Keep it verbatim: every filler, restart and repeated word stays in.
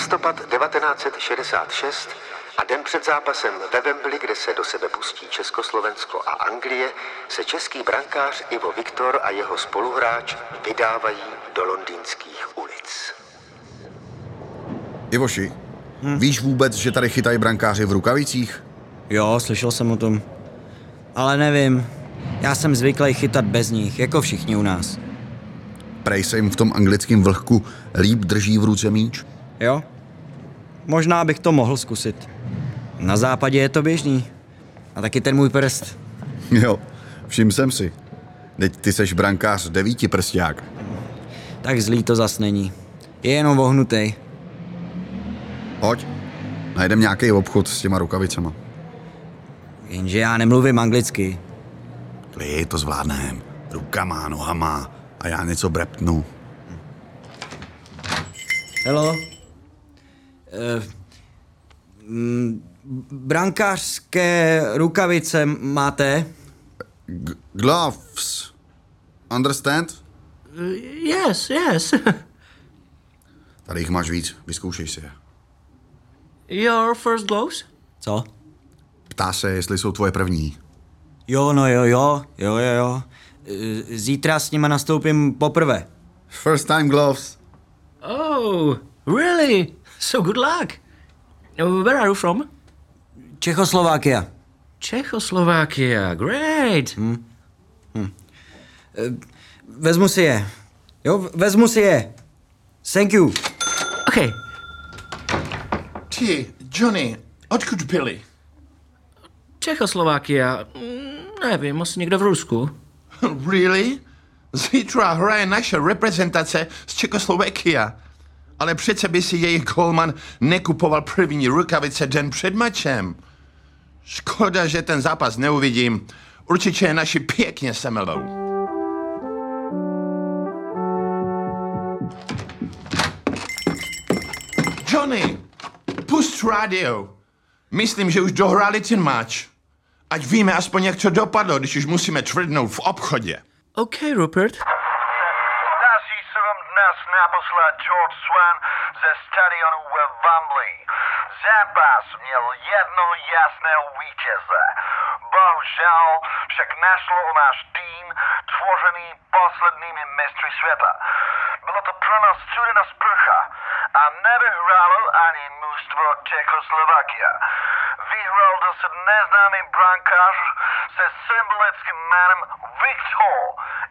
listopad devatenáct set šedesát šest a den před zápasem ve Wembley, kde se do sebe pustí Československo a Anglie, se český brankář Ivo Viktor a jeho spoluhráč vydávají do londýnských ulic. Ivoši, hm? víš vůbec, že tady chytají brankáři v rukavicích? Jo, slyšel jsem o tom. Ale nevím, já jsem zvyklý chytat bez nich, jako všichni u nás. Prej se jim v tom anglickém vlhku líp drží v ruce míč? Jo, možná bych to mohl zkusit. Na západě je to běžný. A taky ten můj prst. Jo, všim jsem si. Teď ty seš brankář devítiprsták. Tak zlý to zas není. Je jenom vohnutej. Pojď, najdem nějaký obchod s těma rukavicema. Jenže já nemluvím anglicky. Klid, to zvládnem. Rukama, nohama a já něco breptnu. Hello? Uh, mm, brankářské rukavice máte? G- gloves. Understand? Uh, yes, yes. Tady jich máš víc, vyzkoušej si je. Your first gloves? Co? Ptá se, jestli jsou tvoje první. Jo, no jo, jo, jo, jo, jo. Zítra s nima nastoupím poprvé. First time gloves. Oh, really? So good luck. Where are you from? Čechoslovákia. Czechoslovakia, great. Hm. Hm. Vezmu si je. Jo, vezmu si je. Thank you. Okay. Ty, Johnny, odkud byli? Čechoslovakia, nevím, asi někde v Rusku. Really? Zítra hraje naše reprezentace z Čechoslovakia. Ale přece by si jejich golman nekupoval první rukavice den před mačem. Škoda, že ten zápas neuvidím. Určitě je naši pěkně semelou. Johnny, pust rádio. Myslím, že už dohráli ten match. Ať víme aspoň, jak to dopadlo, když už musíme tvrdnout v obchodě. OK, Rupert. Daří se vám dnes naposled George Swan ze stadionu ve Wembley. Zápas měl jednoho jasného vítěze. Bohužel však nešlo o náš tým, tvořený posledními mistry světa. Bylo to pro nás studená sprcha a nevyhrálo ani mužstvo Čechoslovakia. Vyhrál dosud neznámý brankář se symbolickým jménem Viktor